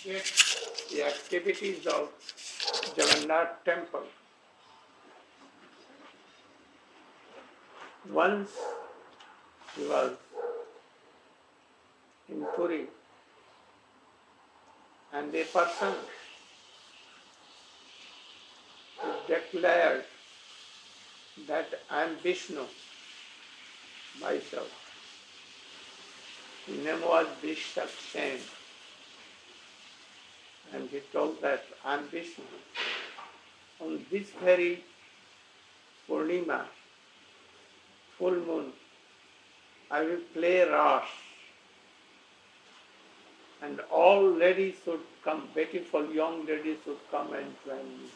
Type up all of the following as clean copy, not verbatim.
appreciate the activities of Jagannath temple. Once he was in Puri and a person declared that I am Vishnu myself. His name was Vishakshen, and he told that I am Vishnu. On this very Purnima, full moon, I will play Ras, and all ladies should come, beautiful young ladies should come and join me.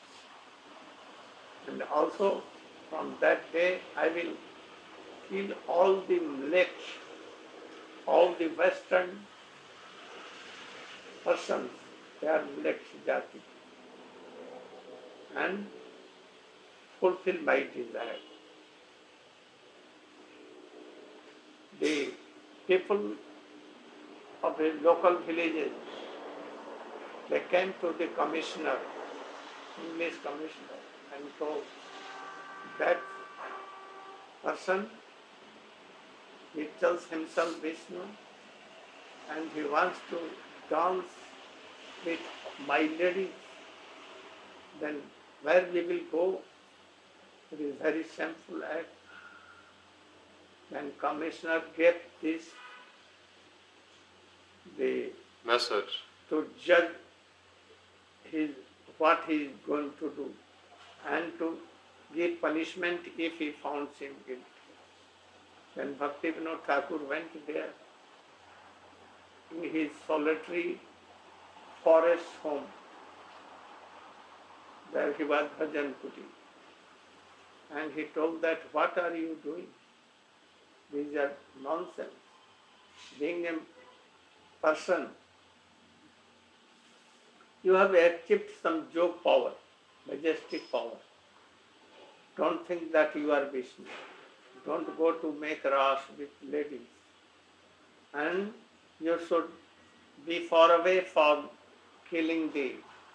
And also from that day I will kill all the Mleks, all the Western persons, they are Mleks Jati, and fulfill my desire. The people of the local villages, they came to the commissioner, English commissioner, and told that person, he tells himself Vishnu and he wants to dance with my lady, then where we will go? It is very shameful act. Then commissioner gave this the message to judge what he is going to do and to give punishment if he found him guilty. Then Bhaktivinoda Thakur went there in his solitary forest home. There he was Bhajan Kuti. And he told that, what are you doing? These are nonsense. Being a person, you have achieved some joke power, majestic power. Don't think that you are Vishnu. Don't go to make ras with ladies. And you should be far away from killing the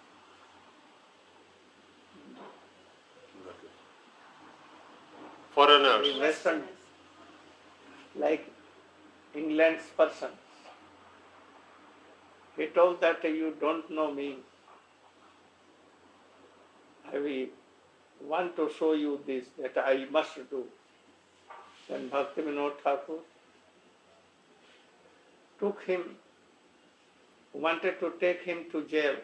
foreigners. Western, like England's persons. He told that you don't know me. I will want to show you this, that I must do. Then Bhaktivinoda Thakur took him, wanted to take him to jail.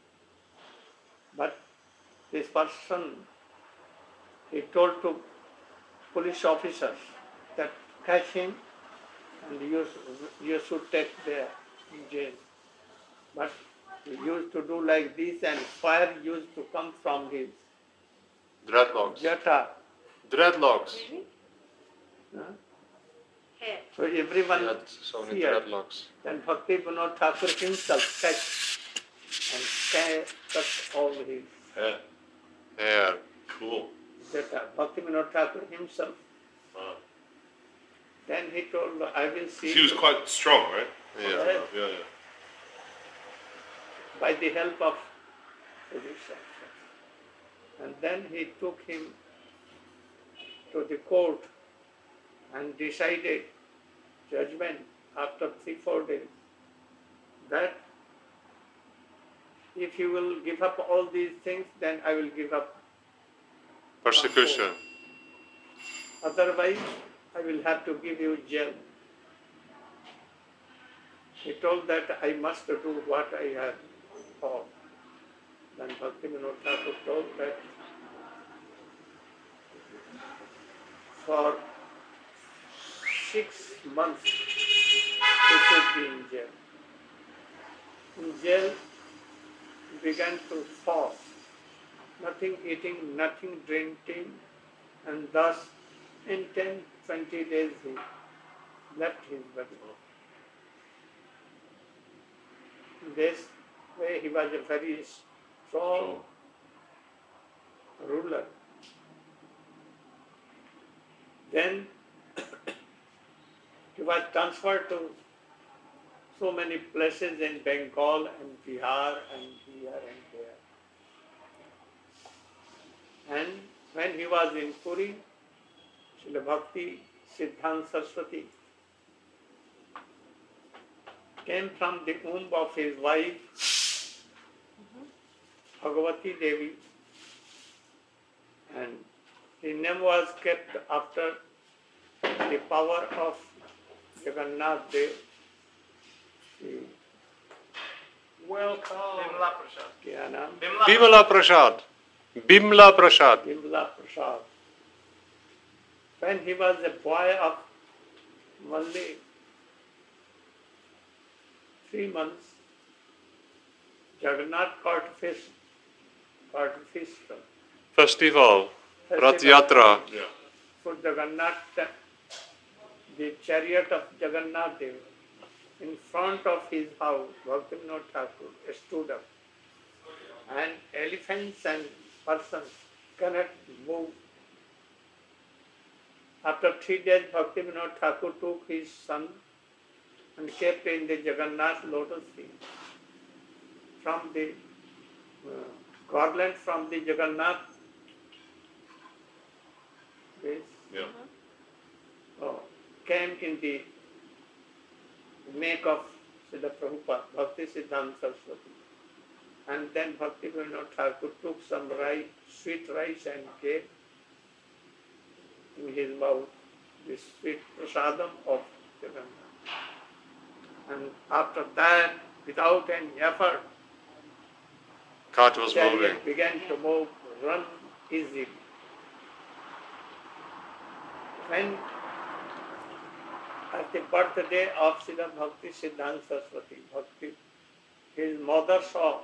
But this person, he told to police officers that catch him and you should take there in jail. But he used to do like this and fire used to come from his Dreadlocks. jata. Dreadlocks. Really? Huh? Hair. So everyone He had so many feared. dreadlocks. Then Bhaktivinoda Thakur himself catch and cut all his Hair. Cool. jata. Bhaktivinoda Thakur himself. Wow. Then he told, I will see He was you quite strong, right? Yeah. Yeah. by the help of police officers. And then he took him to the court and decided judgment after 3-4 days that if you will give up all these things, then I will give up. Persecution. Otherwise, I will have to give you jail. He told that I must do what I have thought. Then Bhaktivinoda Thakur told that for 6 months he should be in jail. In jail, he began to fast, nothing eating, nothing drinking, and thus in 10-20 days he left his body. This way he was a very strong ruler. Then he was transferred to so many places in Bengal and Bihar and here and there. And when he was in Puri, Srila Bhakti Siddhanta Saraswati came from the womb of his wife, Bhagavati Devi, and his name was kept after the power of Jagannath Dev. Welcome. Bimla Prasad. Kya naam? Bimla Prasad. Bimla Prasad. Bimla Prasad. When he was a boy of only 3 months, Jagannath caught fish from Festival. Rath Yatra. Yeah. so Jagannath, the chariot of Jagannath Dev, in front of his house, Bhaktivinoda Thakur stood up, and elephants and persons cannot move. After 3 days, Bhaktivinoda Thakur took his son and kept in the Jagannath lotus feet. From the garland from the Jagannath came in the neck of Srila Prabhupada, Bhakti Siddhanta Saraswati. And then Bhakti Vinod Thakur took some rice, sweet rice, and gave in his mouth this sweet prasadam of Jagannath. And after that, without any effort, Cart was moving. chariot began to move, run easily. When at the birthday of Srila Bhakti Siddhanta Saraswati, his mother saw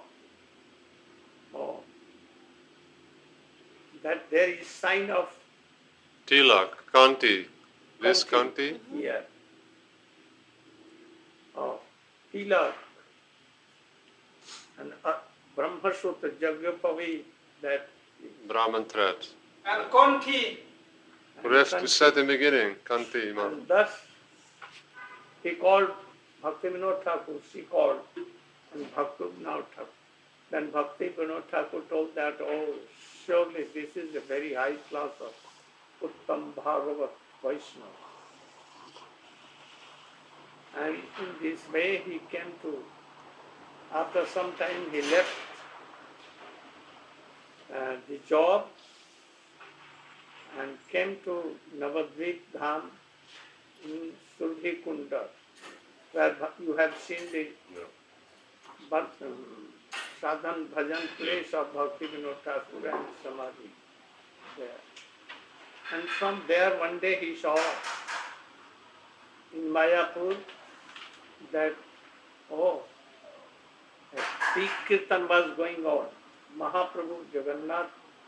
that there is sign of Tilak. Kanti. This Kanti. here. Tilak and Brahmasutra Jagyapavi, that Brahman thread. And Conti. Rest is said in the beginning. Kanti. And thus he called Bhakti Vinod Thakur, she called, and Bhakti Vinod Thakur. Then Bhakti Vinod Thakur told that, oh, surely this is a very high class of Uttam Bhagavat Vaishnava. And in this way he came to, after some time he left the job and came to Navadvip Dham in Surhi Kunda, where you have seen the sadhan bhajan place of Bhakti Vinod Thakur and Samadhi there. And from there one day he saw in Mayapur that, a big kirtan was going on. Mahaprabhu, Jagannath,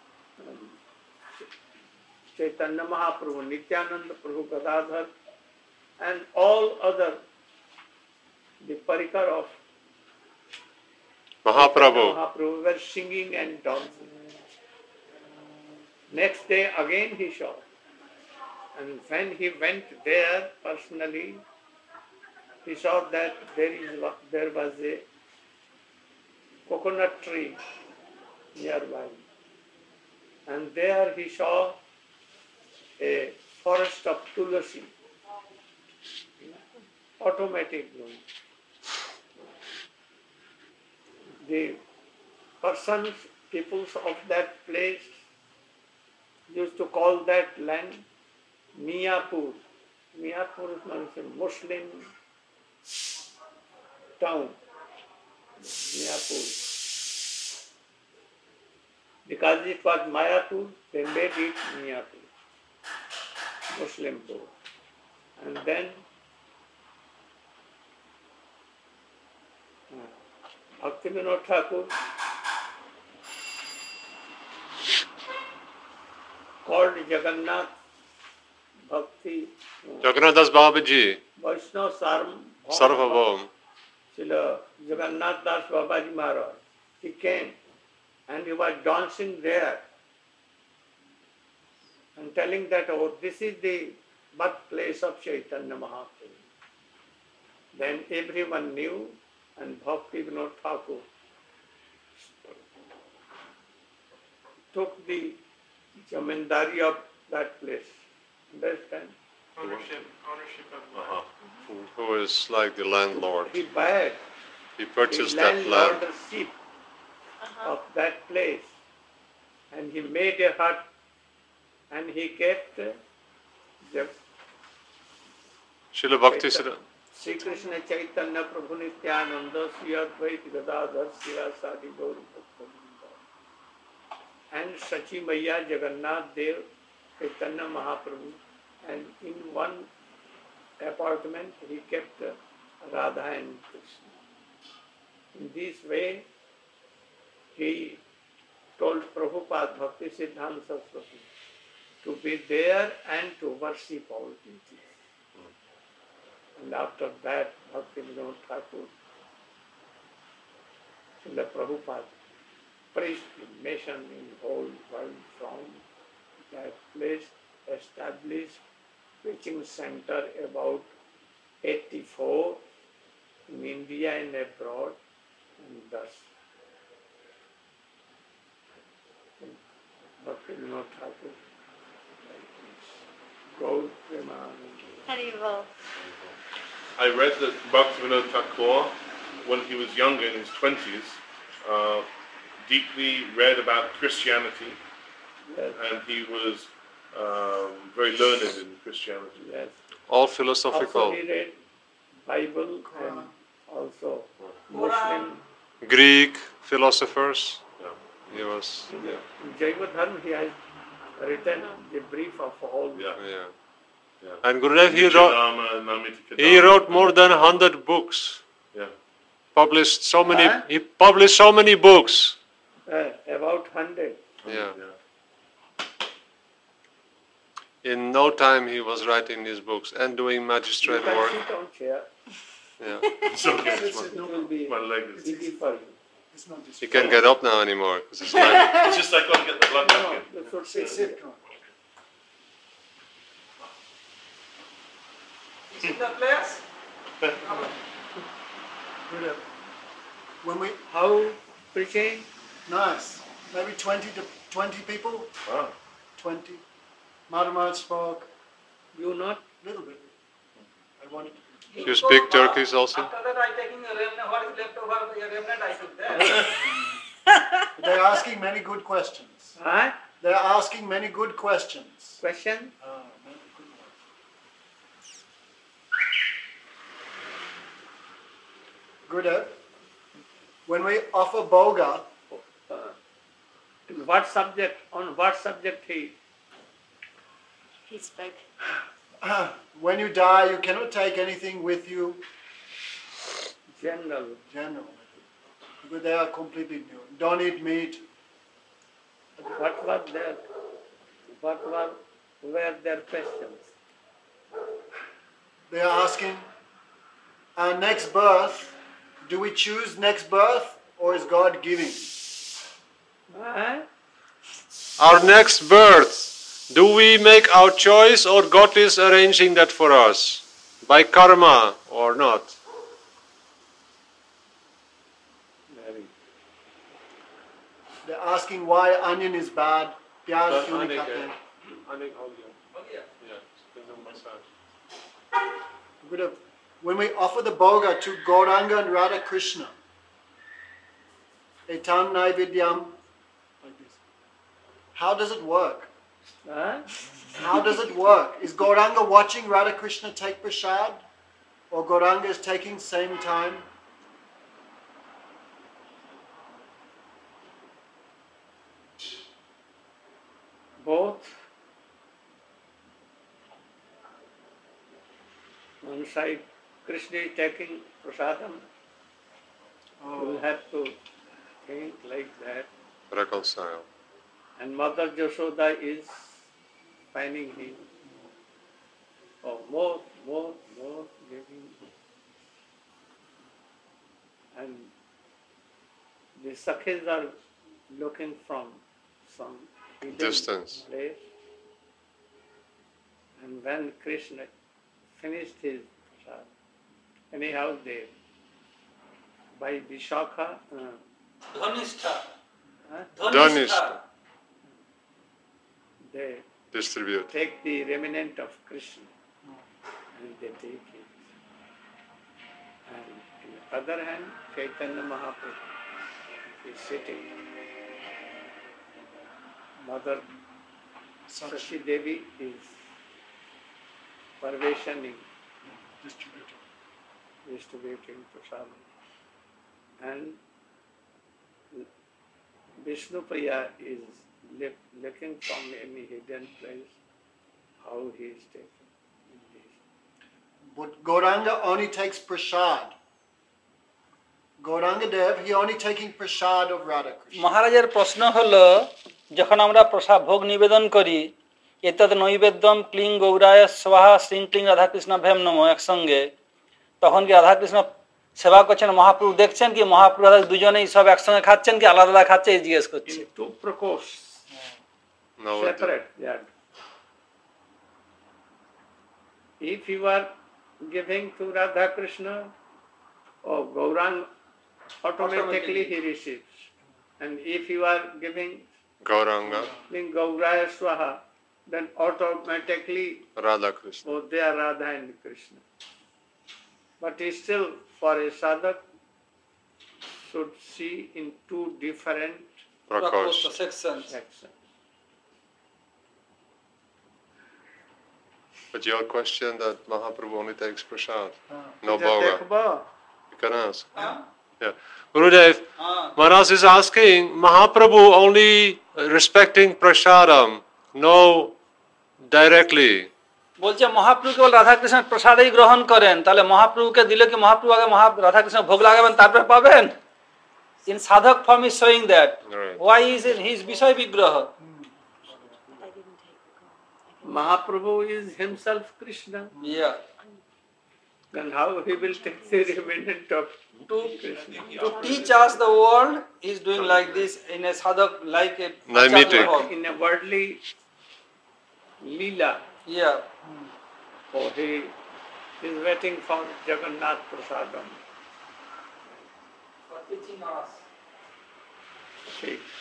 Chaitanya Mahaprabhu, Nityananda Prabhu, Gadadhar, and all other, the parikar of Mahaprabhu were singing and dancing. Next day again he saw. And when he went there personally, he saw that there was a coconut tree nearby. And there he saw a forest of tulasi, automatic bloom. The persons, peoples of that place used to call that land Miapur. Miapur is a Muslim town. Miapur. Because it was Mayapur, they made it Miapur, Muslimpur. And then Bhakti Vinod Thakur called Jagannath Bhakti Jagannath Das Babaji. Vaishnava Sarvabhaum. Srila Jagannath Das Babaji Maharaj. He came and he was dancing there and telling that, oh, this is the birthplace of Chaitanya Mahaprabhu. Then everyone knew, and Bhakti Vinod Thakur took the zamindari of that place. Understand? Ownership of Uh-huh. Who is like the landlord. He bought He the purchased that land. landlordship of that place, and he made a hut, and he kept the Srila Bhakti Siddhanta. Sri Krishna Chaitanya Prabhu Nityananda Sri Advaita Gadadhar Srila Sadi Gaur Bhakta and Sachi Maya Jagannath Dev Chaitanya Mahaprabhu, and in one apartment he kept Radha and Krishna. In this way he told Prabhupada Bhakti Siddhanta Saraswati to be there and to worship all deities. And after that, Bhakti Vinod Thakur, Srila Prabhupada preached in nation, in whole world, from that place, established preaching center about 84 in India and abroad, and thus Bhakti Vinod Thakur, Gaur Premanand. Haribol. I read that Bhaktivinoda Thakur, when he was younger, in his 20s, deeply read about Christianity, Yes, and he was very learned in Christianity. yes. All Also philosophical. he read Bible and also Muslim. Greek philosophers. Yeah. He was. In Jaiva Dharma he has written the brief of all. Yeah. Yeah. Yeah. And Gurudev, he Nityadharma, Namitika he Dharma. wrote more than 100 books. Yeah. Published so many. Huh? He published so many books. About 100. Yeah. In no time he was writing these books and doing You magistrate can work. sit on chair. Yeah. It's okay. It will be My leg is. easy for you. It's not just He can't get up now anymore because his leg. It's just I've got to get the blood No, back in. you should sit, sit. come on. Is it the place? Good. When we How preaching? nice, maybe 20 to 20 people, Wow. 20. Madhamat spoke You not? a little bit. I wanted. You speak Turkish also? After that, I taking a remnant. What is left over? A remnant I took there. They're asking many good questions. Huh? They're asking many good questions. Question? Many good ones. Gurudev, when we offer boga, What subject? On what subject he? He spoke. when you die, you cannot take anything with you. General. General, because they are completely new. Don't eat meat. What was their? Were their questions? They are asking, our next birth, do we choose next birth or is God giving? Huh? Our next birth. Do we make our choice or God is arranging that for us? By karma or not? Very. They're asking why onion is bad. प्याज But क्यों नहीं अनेक खाते है. हैं? अनेक हो गया. Oh, yeah. Yeah, it's been massage. Good. When we offer the boga to Gauranga and Radha Krishna, etam naividyam, like this. How does it work? Huh? How does it work? Is Gauranga watching Radha Krishna take prasad, or Gauranga is taking same time? Both. One side, Krishna is taking prasadam. You will have to think like that. Reconcile. And Mother Jashoda is finding him. Oh, more, giving. And the Sakhis are looking from some hidden Distance. place. And when Krishna finished his prasad, Anyhow, they by Vishakha, Dhanistha. Dhanistha. they Distribute. take the remnant of Krishna and they take it. And on the other hand, Chaitanya Mahaprabhu is sitting. Mother Sashi Devi is pervasioning, distributing prasadam. And Vishnu Priya is looking from any hidden place how he is taken. But Gauranga only takes prasad. Gauranga Dev, he only taking prasad of Radha Krishna. মহারাজের প্রশ্ন হলো যখন আমরা প্রসাদ ভোগ নিবেদন করি এতদ নৈবেদ্যম ক্লিং গৌরায় স্বাহা শ্রীং ক্লিং রাধাকৃষ্ণ ভেম নমঃ একসঙ্গে তখন কি রাধাকৃষ্ণ সেবা করছেন মহাপ্রভু দেখছেন কি মহাপ্রভু রাধা দুজনেই সব একসঙ্গে খাচ্ছেন কি আলাদা আলাদা খাচ্ছে এই জিজ্ঞেস করছে In two prakoshs, No, separate. Yeah. If you are giving to Radha Krishna, or Gaurang, automatically he receives. And if you are giving Gauranga, Gauraya Swaha, then automatically Radha Krishna. both they are Radha and Krishna. But still, for a sadhak, should see in two different Prakash. Section sections. But your question that Mahaprabhu only takes prasad, no Just bhoga. dekho, You can ask. Yeah. Gurudev, Maharaj is asking, Mahaprabhu only respecting prasadam, no directly. বলছে মহাপ্রভু কেবল রাধাকৃষ্ণের প্রসাদেই গ্রহণ করেন তাহলে মহাপ্রভুকে দিলে কি মহাপ্রভু আগে রাধাকৃষ্ণ ভোগ লাগাবেন তারপর পাবেন ইন সাধক form is showing that Right. Why is in his বিষয় বিগ্রহ I didn't take the Mahaprabhu is himself Krishna. Yeah Then how he will take the remnant of Krishna? to teach us the world he is doing like this in a sadhak like a Naimitic. In a worldly lila, yeah oh, he is waiting for Jagannath Prasadam. for teaching us See,